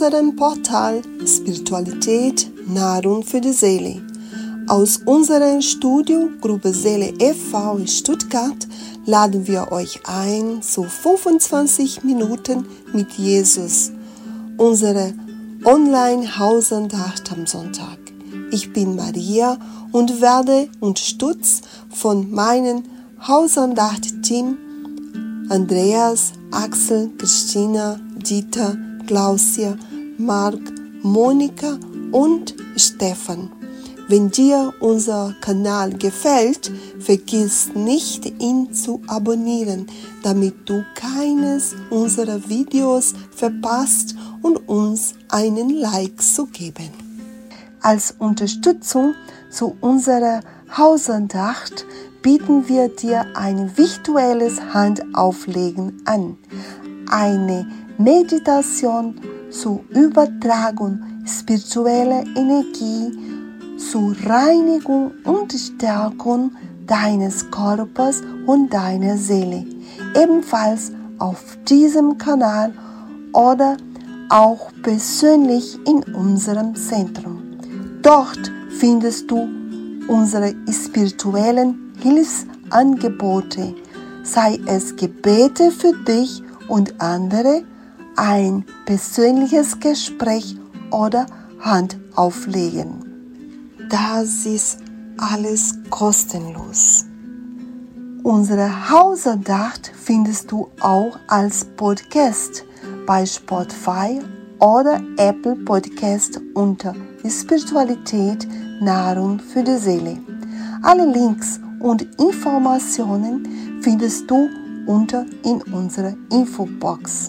unserem Portal Spiritualität, Nahrung für die Seele. Aus unserer Studio Gruppe Seele e.V. in Stuttgart laden wir euch ein zu 25 Minuten mit Jesus, unsere Online-Hausandacht am Sonntag. Ich bin Maria und werde unterstützt von meinem Hausandacht-Team Andreas, Axel, Christina, Dieter, Klausia, Marc, Monika und Stefan. Wenn dir unser Kanal gefällt, vergiss nicht, ihn zu abonnieren, damit du keines unserer Videos verpasst und uns einen Like zu geben. Als Unterstützung zu unserer Hausandacht bieten wir dir ein virtuelles Handauflegen an. Eine Meditation zur Übertragung spiritueller Energie, zur Reinigung und Stärkung deines Körpers und deiner Seele. Ebenfalls auf diesem Kanal oder auch persönlich in unserem Zentrum. Dort findest du unsere spirituellen Hilfsangebote, sei es Gebete für dich und andere, ein persönliches Gespräch oder Handauflegen. Das ist alles kostenlos. Unsere Hausandacht findest du auch als Podcast bei Spotify oder Apple Podcast unter Spiritualität, Nahrung für die Seele. Alle Links und Informationen findest du unter in unserer Infobox.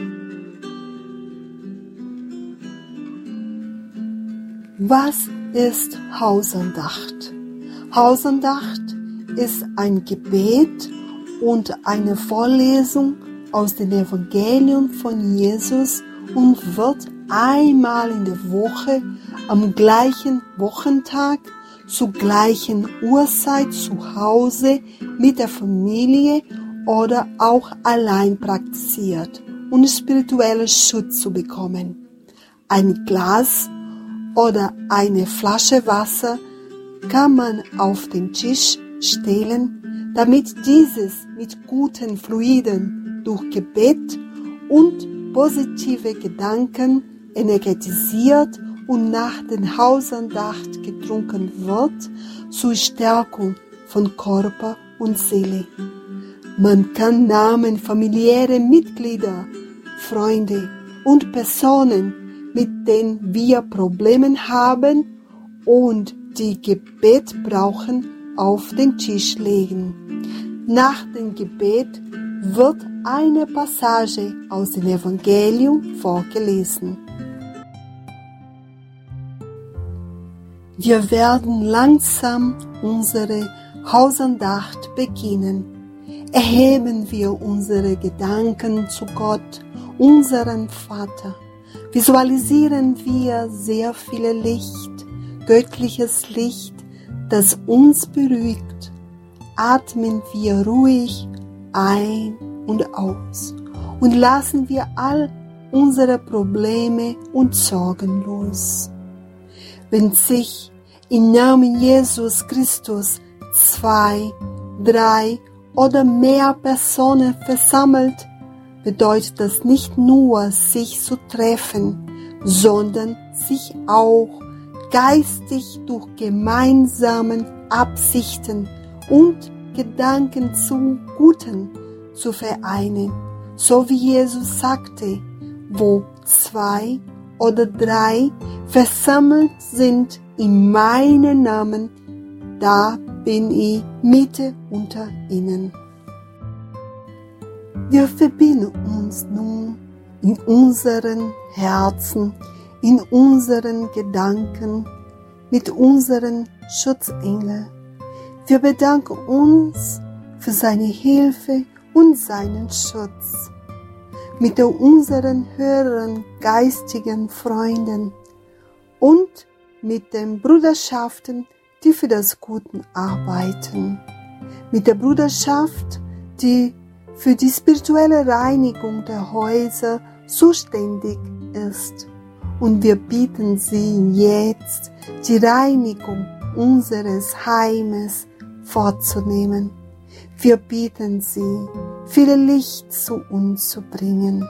Was ist Hausandacht? Hausandacht ist ein Gebet und eine Vorlesung aus dem Evangelium von Jesus und wird einmal in der Woche am gleichen Wochentag zur gleichen Uhrzeit zu Hause mit der Familie oder auch allein praktiziert, um spirituellen Schutz zu bekommen. Ein Glas oder eine Flasche Wasser kann man auf den Tisch stellen, damit dieses mit guten Fluiden durch Gebet und positive Gedanken energetisiert und nach der Hausandacht getrunken wird, zur Stärkung von Körper und Seele. Man kann Namen familiärer Mitglieder, Freunde und Personen, mit denen wir Probleme haben und die Gebet brauchen, auf den Tisch legen. Nach dem Gebet wird eine Passage aus dem Evangelium vorgelesen. Wir werden langsam unsere Hausandacht beginnen. Erheben wir unsere Gedanken zu Gott, unserem Vater. Visualisieren wir sehr viel Licht, göttliches Licht, das uns beruhigt. Atmen wir ruhig ein und aus und lassen wir all unsere Probleme und Sorgen los. Wenn sich im Namen Jesus Christus 2, 3 oder mehr Personen versammelt, bedeutet das nicht nur, sich zu treffen, sondern sich auch geistig durch gemeinsame Absichten und Gedanken zum Guten zu vereinen. So wie Jesus sagte, wo 2 oder 3 versammelt sind in meinem Namen, da bin ich Mitte unter ihnen. Wir verbinden uns nun in unseren Herzen, in unseren Gedanken mit unseren Schutzengeln. Wir bedanken uns für seine Hilfe und seinen Schutz. Mit unseren höheren geistigen Freunden und mit den Bruderschaften, die für das Gute arbeiten. Mit der Bruderschaft, die für die spirituelle Reinigung der Häuser zuständig ist. und wir bitten Sie jetzt, die Reinigung unseres Heimes vorzunehmen. Wir bitten Sie, viel Licht zu uns zu bringen.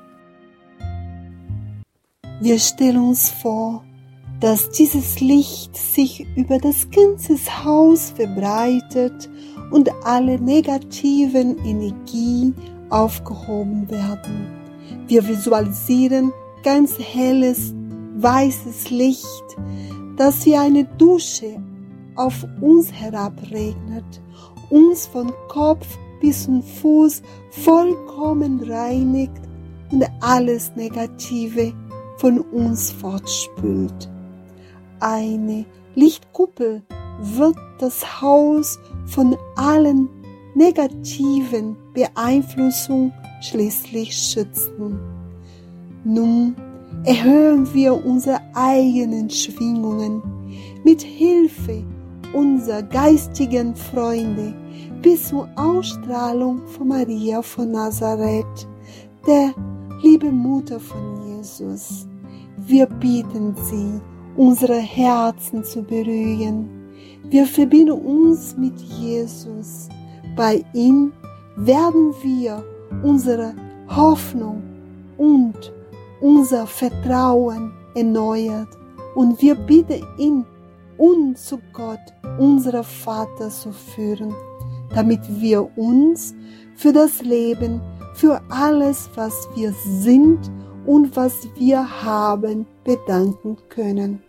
Wir stellen uns vor, dass dieses Licht sich über das ganze Haus verbreitet und alle negativen Energien aufgehoben werden. Wir visualisieren ganz helles, weißes Licht, das wie eine Dusche auf uns herabregnet, uns von Kopf bis zum Fuß vollkommen reinigt und alles Negative von uns fortspült. Eine Lichtkuppel wird das Haus von allen negativen Beeinflussungen schließlich schützen. Nun erhöhen wir unsere eigenen Schwingungen mit Hilfe unserer geistigen Freunde bis zur Ausstrahlung von Maria von Nazareth, der liebe Mutter von Jesus. Wir bitten Sie, unsere Herzen zu beruhigen. Wir verbinden uns mit Jesus. Bei ihm werden wir unsere Hoffnung und unser Vertrauen erneuert und wir bitten ihn, uns zu Gott, unserem Vater, zu führen, damit wir uns für das Leben, für alles, was wir sind und was wir haben, bedanken können.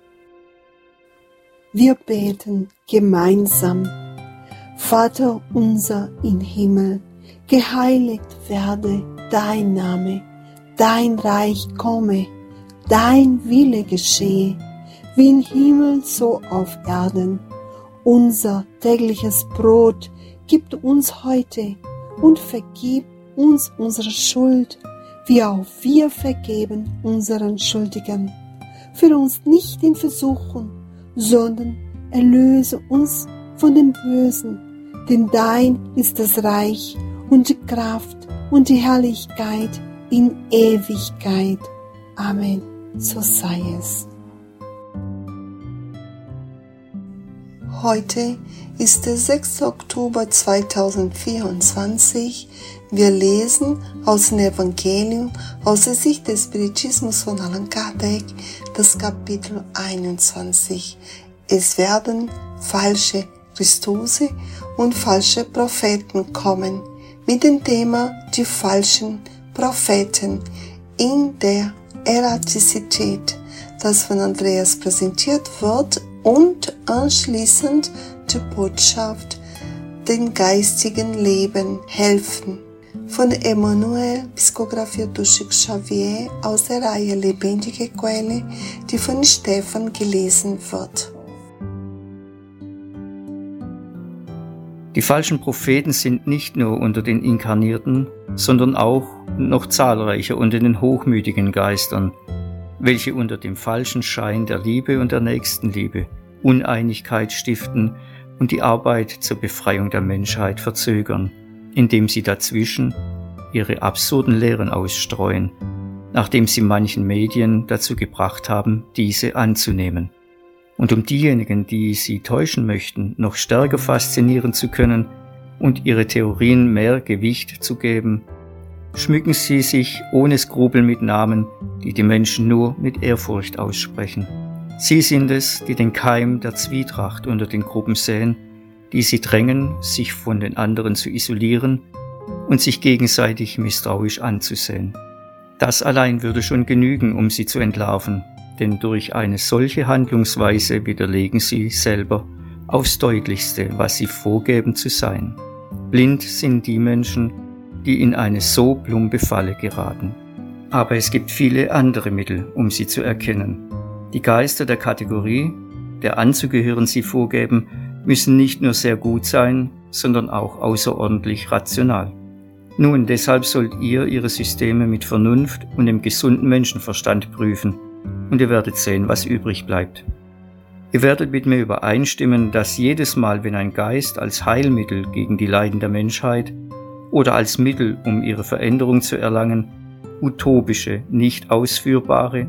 Wir beten gemeinsam. Vater unser im Himmel, geheiligt werde dein Name, dein Reich komme, dein Wille geschehe, wie im Himmel so auf Erden. Unser tägliches Brot gib uns heute und vergib uns unsere Schuld, wie auch wir vergeben unseren Schuldigen. Führe uns nicht in Versuchung, sondern erlöse uns von dem Bösen. Denn dein ist das Reich und die Kraft und die Herrlichkeit in Ewigkeit. Amen. So sei es. Heute ist der 6. Oktober 2024. Wir lesen aus dem Evangelium aus der Sicht des Spiritismus von Allan Kardec, das Kapitel 21. Es werden falsche Christose und falsche Propheten kommen, mit dem Thema die falschen Propheten in der Eratizität, das von Andreas präsentiert wird, und anschließend die Botschaft, dem geistigen Leben helfen, von Emmanuel, Psicographie durch Chico Xavier aus der Reihe Lebendige Quelle, die von Stefan gelesen wird. Die falschen Propheten sind nicht nur unter den Inkarnierten, sondern auch noch zahlreicher unter den hochmütigen Geistern, welche unter dem falschen Schein der Liebe und der Nächstenliebe Uneinigkeit stiften und die Arbeit zur Befreiung der Menschheit verzögern, indem sie dazwischen ihre absurden Lehren ausstreuen, nachdem sie manchen Medien dazu gebracht haben, diese anzunehmen. Und um diejenigen, die sie täuschen möchten, noch stärker faszinieren zu können und ihre Theorien mehr Gewicht zu geben, schmücken sie sich ohne Skrupel mit Namen, die die Menschen nur mit Ehrfurcht aussprechen. Sie sind es, die den Keim der Zwietracht unter den Gruppen säen, die sie drängen, sich von den anderen zu isolieren und sich gegenseitig misstrauisch anzusehen. Das allein würde schon genügen, um sie zu entlarven, denn durch eine solche Handlungsweise widerlegen sie selber aufs Deutlichste, was sie vorgeben zu sein. Blind sind die Menschen, die in eine so plumpe Falle geraten. Aber es gibt viele andere Mittel, um sie zu erkennen. Die Geister der Kategorie, der anzugehören sie vorgeben, müssen nicht nur sehr gut sein, sondern auch außerordentlich rational. Nun, deshalb sollt ihr ihre Systeme mit Vernunft und dem gesunden Menschenverstand prüfen, und ihr werdet sehen, was übrig bleibt. Ihr werdet mit mir übereinstimmen, dass jedes Mal, wenn ein Geist als Heilmittel gegen die Leiden der Menschheit oder als Mittel, um ihre Veränderung zu erlangen, utopische, nicht ausführbare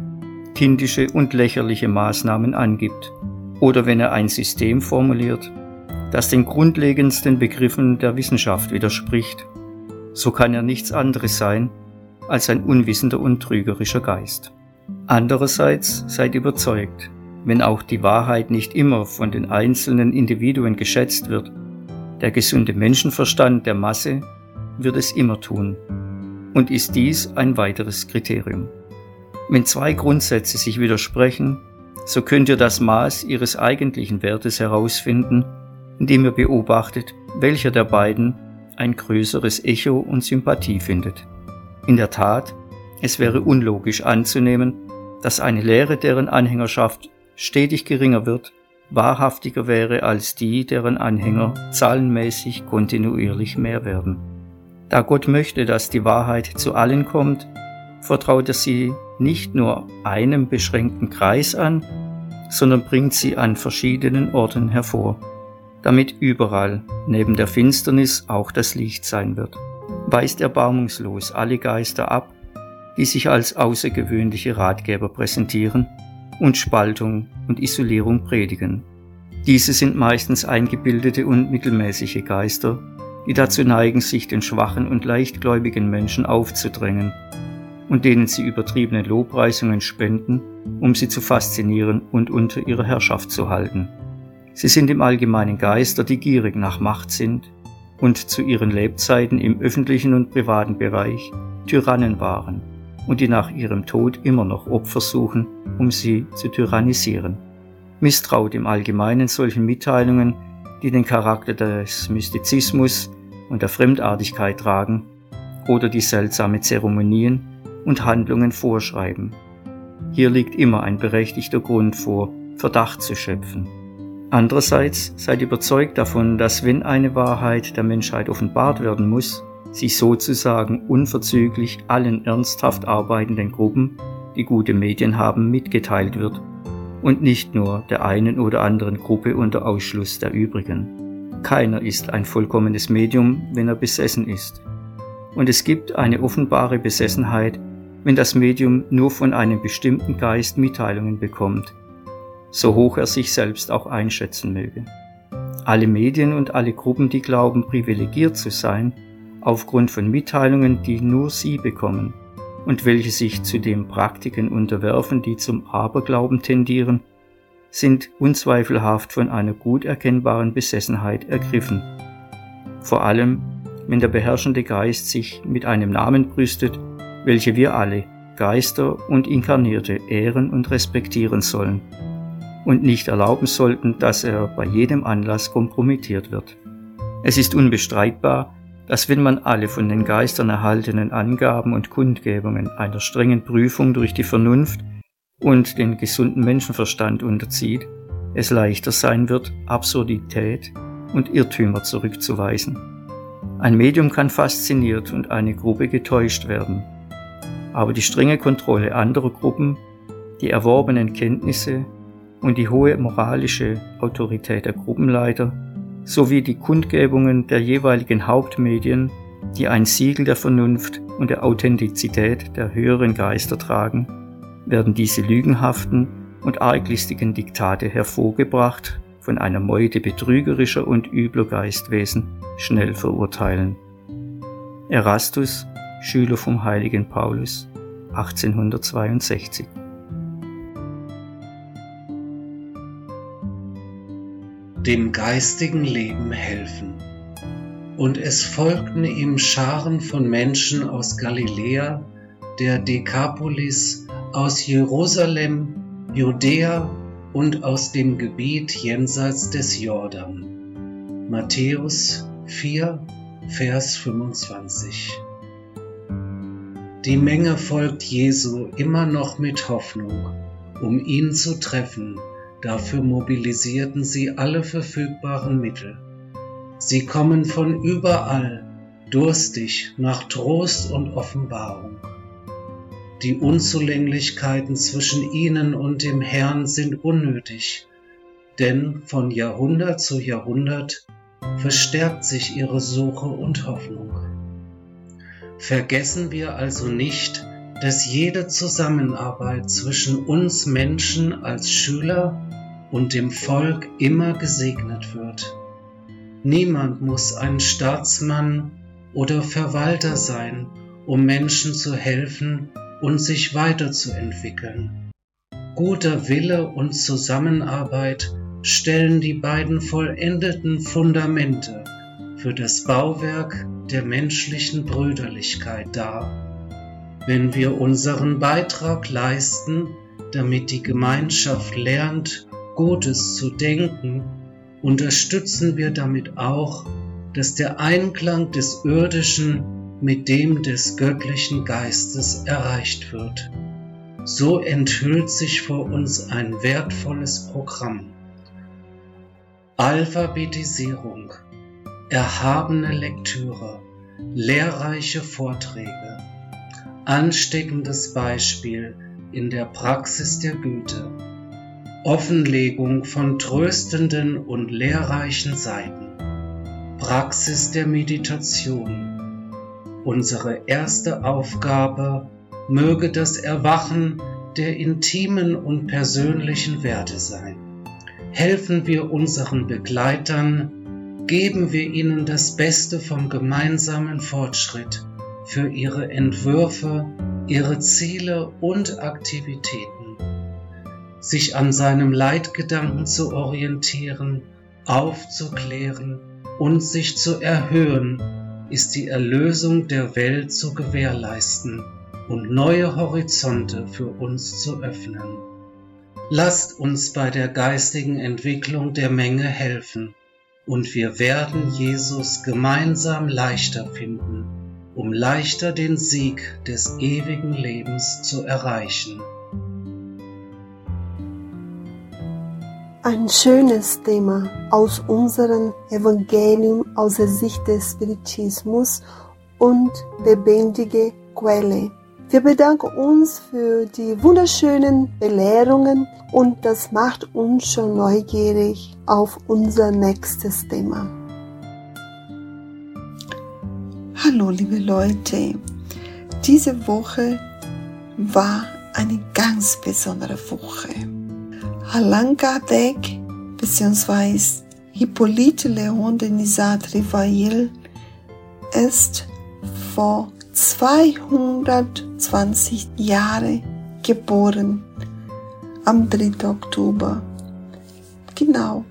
kindische und lächerliche Maßnahmen angibt oder wenn er ein System formuliert, das den grundlegendsten Begriffen der Wissenschaft widerspricht, so kann er nichts anderes sein als ein unwissender und trügerischer Geist. Andererseits seid überzeugt, wenn auch die Wahrheit nicht immer von den einzelnen Individuen geschätzt wird, der gesunde Menschenverstand der Masse wird es immer tun. Und ist dies ein weiteres Kriterium. Wenn zwei Grundsätze sich widersprechen, so könnt ihr das Maß ihres eigentlichen Wertes herausfinden, indem ihr beobachtet, welcher der beiden ein größeres Echo und Sympathie findet. In der Tat, es wäre unlogisch anzunehmen, dass eine Lehre, deren Anhängerschaft stetig geringer wird, wahrhaftiger wäre als die, deren Anhänger zahlenmäßig kontinuierlich mehr werden. Da Gott möchte, dass die Wahrheit zu allen kommt, vertraut er sie nicht nur einem beschränkten Kreis an, sondern bringt sie an verschiedenen Orten hervor, damit überall neben der Finsternis auch das Licht sein wird. Weist erbarmungslos alle Geister ab, die sich als außergewöhnliche Ratgeber präsentieren und Spaltung und Isolierung predigen. Diese sind meistens eingebildete und mittelmäßige Geister, die dazu neigen, sich den schwachen und leichtgläubigen Menschen aufzudrängen und denen sie übertriebene Lobpreisungen spenden, um sie zu faszinieren und unter ihrer Herrschaft zu halten. Sie sind im Allgemeinen Geister, die gierig nach Macht sind und zu ihren Lebzeiten im öffentlichen und privaten Bereich Tyrannen waren und die nach ihrem Tod immer noch Opfer suchen, um sie zu tyrannisieren. Misstraut im Allgemeinen solchen Mitteilungen, die den Charakter des Mystizismus und der Fremdartigkeit tragen oder die seltsame Zeremonien und Handlungen vorschreiben. Hier liegt immer ein berechtigter Grund vor, Verdacht zu schöpfen. Andererseits seid überzeugt davon, dass wenn eine Wahrheit der Menschheit offenbart werden muss, sie sozusagen unverzüglich allen ernsthaft arbeitenden Gruppen, die gute Medien haben, mitgeteilt wird und nicht nur der einen oder anderen Gruppe unter Ausschluss der übrigen. Keiner ist ein vollkommenes Medium, wenn er besessen ist. Und es gibt eine offenbare Besessenheit, wenn das Medium nur von einem bestimmten Geist Mitteilungen bekommt, so hoch er sich selbst auch einschätzen möge. Alle Medien und alle Gruppen, die glauben, privilegiert zu sein, aufgrund von Mitteilungen, die nur sie bekommen und welche sich zudem Praktiken unterwerfen, die zum Aberglauben tendieren, sind unzweifelhaft von einer gut erkennbaren Besessenheit ergriffen. Vor allem, wenn der beherrschende Geist sich mit einem Namen brüstet, welche wir alle, Geister und Inkarnierte, ehren und respektieren sollen und nicht erlauben sollten, dass er bei jedem Anlass kompromittiert wird. Es ist unbestreitbar, dass wenn man alle von den Geistern erhaltenen Angaben und Kundgebungen einer strengen Prüfung durch die Vernunft und den gesunden Menschenverstand unterzieht, es leichter sein wird, Absurdität und Irrtümer zurückzuweisen. Ein Medium kann fasziniert und eine Gruppe getäuscht werden, aber die strenge Kontrolle anderer Gruppen, die erworbenen Kenntnisse und die hohe moralische Autorität der Gruppenleiter sowie die Kundgebungen der jeweiligen Hauptmedien, die ein Siegel der Vernunft und der Authentizität der höheren Geister tragen, werden diese lügenhaften und arglistigen Diktate hervorgebracht von einer Meute betrügerischer und übler Geistwesen schnell verurteilen. Erastus, Schüler vom heiligen Paulus, 1862. Dem geistigen Leben helfen. Und es folgten ihm Scharen von Menschen aus Galiläa, der Dekapolis, aus Jerusalem, Judäa und aus dem Gebiet jenseits des Jordan. Matthäus 4, Vers 25. Die Menge folgt Jesu immer noch mit Hoffnung, um ihn zu treffen. Dafür mobilisierten sie alle verfügbaren Mittel. Sie kommen von überall, durstig nach Trost und Offenbarung. Die Unzulänglichkeiten zwischen ihnen und dem Herrn sind unnötig, denn von Jahrhundert zu Jahrhundert verstärkt sich ihre Suche und Hoffnung. Vergessen wir also nicht, dass jede Zusammenarbeit zwischen uns Menschen als Schüler und dem Volk immer gesegnet wird. Niemand muss ein Staatsmann oder Verwalter sein, um Menschen zu helfen und sich weiterzuentwickeln. Guter Wille und Zusammenarbeit stellen die beiden vollendeten Fundamente für das Bauwerk der menschlichen Brüderlichkeit dar. Wenn wir unseren Beitrag leisten, damit die Gemeinschaft lernt, Gutes zu denken, unterstützen wir damit auch, dass der Einklang des Irdischen mit dem des göttlichen Geistes erreicht wird. So enthüllt sich vor uns ein wertvolles Programm. Alphabetisierung, erhabene Lektüre, lehrreiche Vorträge, ansteckendes Beispiel in der Praxis der Güte, Offenlegung von tröstenden und lehrreichen Seiten, Praxis der Meditation. Unsere erste Aufgabe möge das Erwachen der intimen und persönlichen Werte sein. Helfen wir unseren Begleitern, geben wir ihnen das Beste vom gemeinsamen Fortschritt für ihre Entwürfe, ihre Ziele und Aktivitäten. Sich an seinem Leitgedanken zu orientieren, aufzuklären und sich zu erhöhen, ist die Erlösung der Welt zu gewährleisten und neue Horizonte für uns zu öffnen. Lasst uns bei der geistigen Entwicklung der Menge helfen, und wir werden Jesus gemeinsam leichter finden, um leichter den Sieg des ewigen Lebens zu erreichen. Ein schönes Thema aus unserem Evangelium aus der Sicht des Spiritismus und lebendige Quelle. Wir bedanken uns für die wunderschönen Belehrungen und das macht uns schon neugierig auf unser nächstes Thema. Hallo liebe Leute, diese Woche war eine ganz besondere Woche. Allan Kardec bzw. Hippolyte Léon Denisard Rivail ist vor 220 Jahren geboren, am 3. Oktober, genau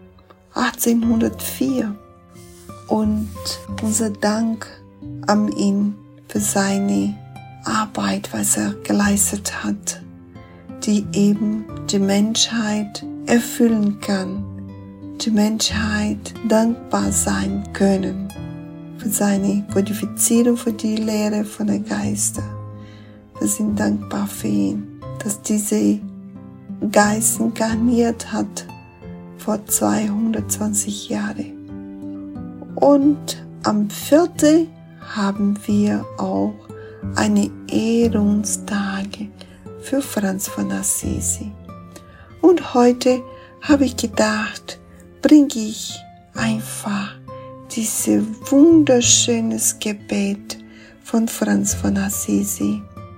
1804. Und unser Dank an ihn für seine Arbeit, was er geleistet hat, die eben die Menschheit erfüllen kann, die Menschheit dankbar sein können für seine Kodifizierung, für die Lehre von der Geister. Wir sind dankbar für ihn, dass dieser Geist inkarniert hat vor 220 Jahren. Und am 4. haben wir auch eine Ehrungstage für Franz von Assisi. Und heute habe ich gedacht, bringe ich einfach dieses wunderschönes Gebet von Franz von Assisi.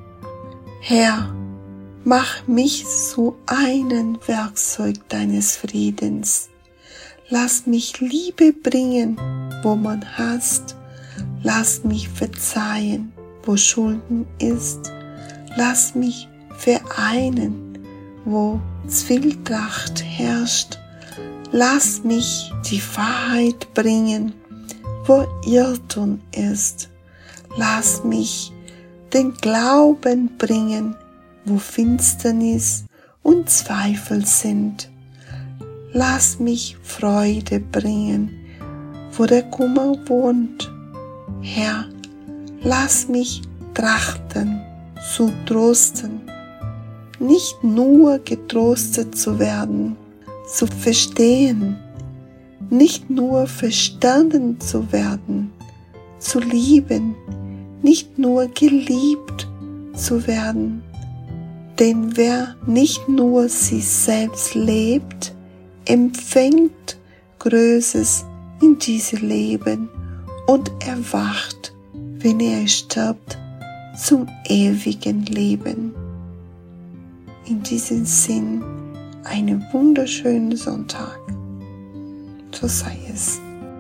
Herr, mach mich zu einem Werkzeug deines Friedens. Lass mich Liebe bringen, wo man hasst. Lass mich verzeihen, wo Schulden ist. Lass mich vereinen, wo Zwietracht herrscht. Lass mich die Wahrheit bringen, wo Irrtum ist. Lass mich den Glauben bringen, wo Finsternis und Zweifel sind. Lass mich Freude bringen, wo der Kummer wohnt. Herr, lass mich trachten, zu trosten, nicht nur getröstet zu werden, zu verstehen, nicht nur verstanden zu werden, zu lieben, nicht nur geliebt zu werden. Denn wer nicht nur sich selbst lebt, empfängt Größes in diesem Leben und erwacht, wenn er stirbt, zum ewigen Leben. In diesem Sinn, einen wunderschönen Sonntag. So sei es.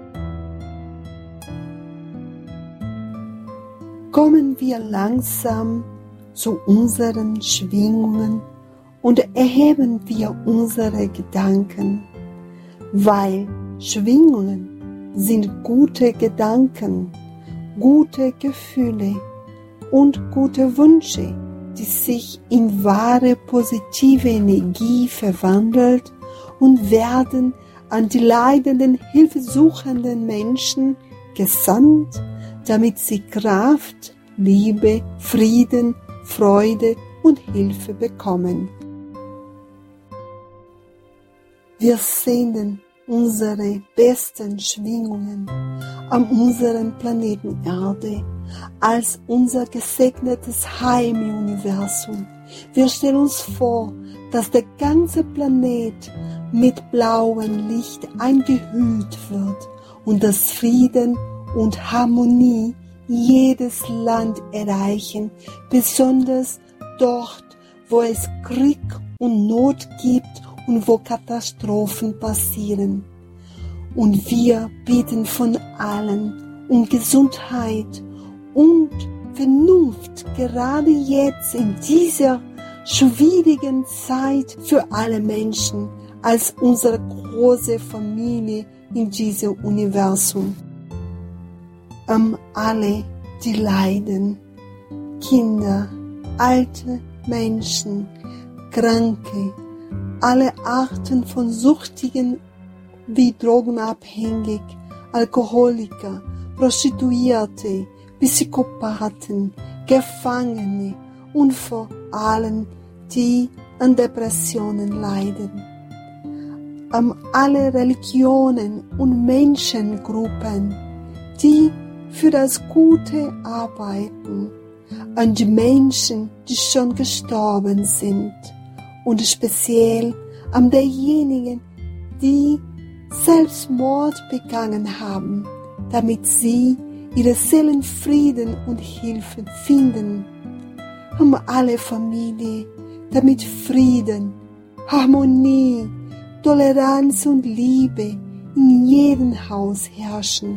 Kommen wir langsam zu unseren Schwingungen und erheben wir unsere Gedanken, weil Schwingungen sind gute Gedanken, gute Gefühle und gute Wünsche, die sich in wahre positive Energie verwandelt und werden an die leidenden, hilfesuchenden Menschen gesandt, damit sie Kraft, Liebe, Frieden, Freude und Hilfe bekommen. Wir senden unsere besten Schwingungen an unserem Planeten Erde als unser gesegnetes Heim im Universum. Wir stellen uns vor, dass der ganze Planet mit blauem Licht eingehüllt wird und dass Frieden und Harmonie jedes Land erreichen, besonders dort, wo es Krieg und Not gibt und wo Katastrophen passieren. Und wir bitten von allen um Gesundheit und Vernunft, gerade jetzt in dieser schwierigen Zeit für alle Menschen, als unsere große Familie in diesem Universum. Alle, die leiden, Kinder, alte Menschen, Kranke, alle Arten von Süchtigen wie Drogenabhängig, Alkoholiker, Prostituierte, Psychopathen, Gefangene und vor allem die an Depressionen leiden. Alle Religionen und Menschengruppen, die für das Gute arbeiten, an die Menschen, die schon gestorben sind und speziell an derjenigen, die Selbstmord begangen haben, damit sie ihre Seelenfrieden und Hilfe finden. Alle Familie, damit Frieden, Harmonie, Toleranz und Liebe in jedem Haus herrschen.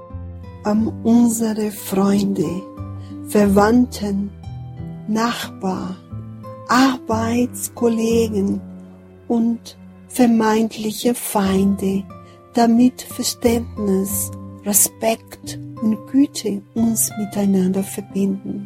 Unsere Freunde, Verwandten, Nachbarn, Arbeitskollegen und vermeintliche Feinde, damit Verständnis, Respekt und Güte uns miteinander verbinden.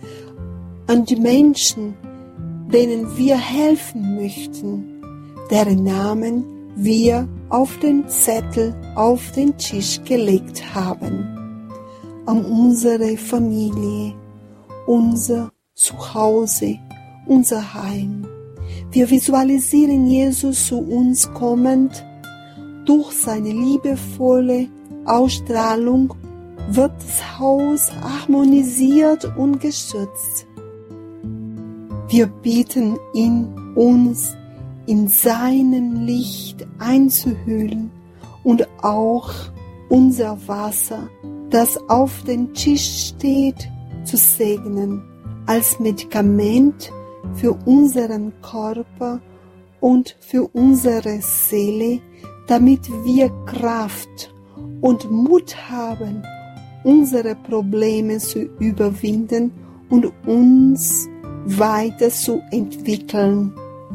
An die Menschen, denen wir helfen möchten, deren Namen wir auf den Zettel auf den Tisch gelegt haben. An unsere Familie, unser Zuhause, unser Heim. Wir visualisieren Jesus zu uns kommend. Durch seine liebevolle Ausstrahlung wird das Haus harmonisiert und geschützt. Wir bitten ihn, uns in seinem Licht einzuhüllen und auch unser Wasser, das auf dem Tisch steht, zu segnen, als Medikament für unseren Körper und für unsere Seele, damit wir Kraft und Mut haben, unsere Probleme zu überwinden und uns weiterzuentwickeln.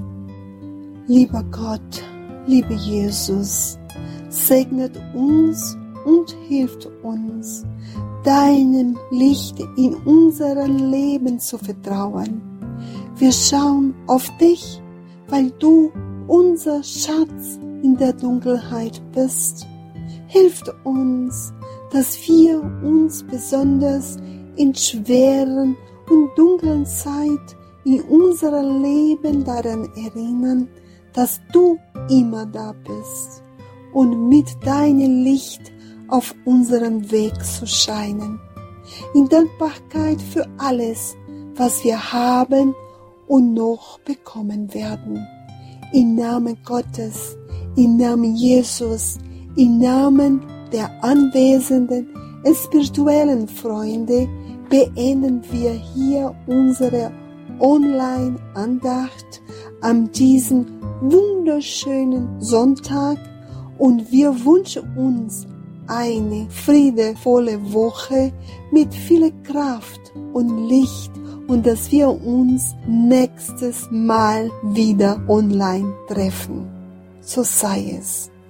Lieber Gott, lieber Jesus, segnet uns und hilft uns, deinem Licht in unserem Leben zu vertrauen. Wir schauen auf dich, weil du unser Schatz in der Dunkelheit bist. Hilf uns, dass wir uns besonders in schweren und dunklen Zeit in unserem Leben daran erinnern, dass du immer da bist und mit deinem Licht auf unserem Weg zu scheinen. In Dankbarkeit für alles, was wir haben und noch bekommen werden. Im Namen Gottes, im Namen Jesus, im Namen der anwesenden spirituellen Freunde, beenden wir hier unsere Online-Andacht an diesem wunderschönen Sonntag und wir wünschen uns eine friedevolle Woche mit viel Kraft und Licht und dass wir uns nächstes Mal wieder online treffen. So sei es.